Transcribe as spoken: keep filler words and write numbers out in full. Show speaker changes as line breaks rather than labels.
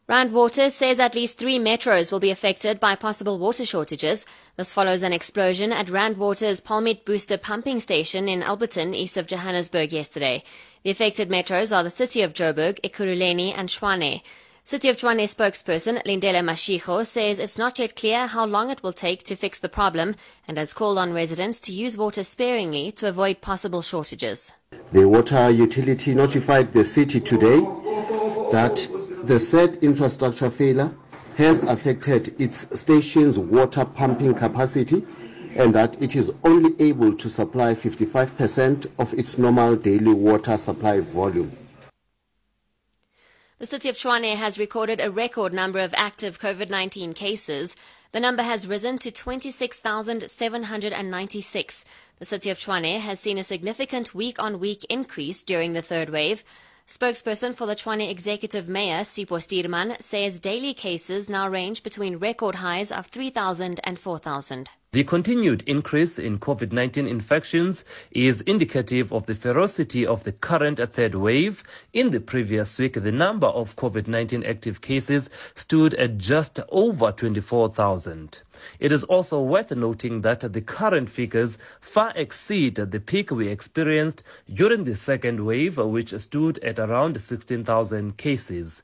Rand Water says at least three metros will be affected by possible water shortages. This follows an explosion at Rand Water's Palmit Booster pumping station in Alberton, east of Johannesburg yesterday. The affected metros are the city of Joburg, Ekurhuleni and Tshwane. City of Tshwane spokesperson Lindele Mashego says it's not yet clear how long it will take to fix the problem and has called on residents to use water sparingly to avoid possible shortages.
The water utility notified the city today that the said infrastructure failure has affected its station's water pumping capacity and that it is only able to supply fifty-five percent of its normal daily water supply volume.
The city of Tshwane has recorded a record number of active COVID nineteen cases. The number has risen to twenty-six thousand seven hundred ninety-six. The city of Tshwane has seen a significant week-on-week increase during the third wave. Spokesperson for the Tshwane Executive Mayor, Sipho Stuurman, says daily cases now range between record highs of three thousand and four thousand.
The continued increase in COVID nineteen infections is indicative of the ferocity of the current third wave. In the previous week, the number of COVID nineteen active cases stood at just over twenty-four thousand. It is also worth noting that the current figures far exceed the peak we experienced during the second wave, which stood at around sixteen thousand cases.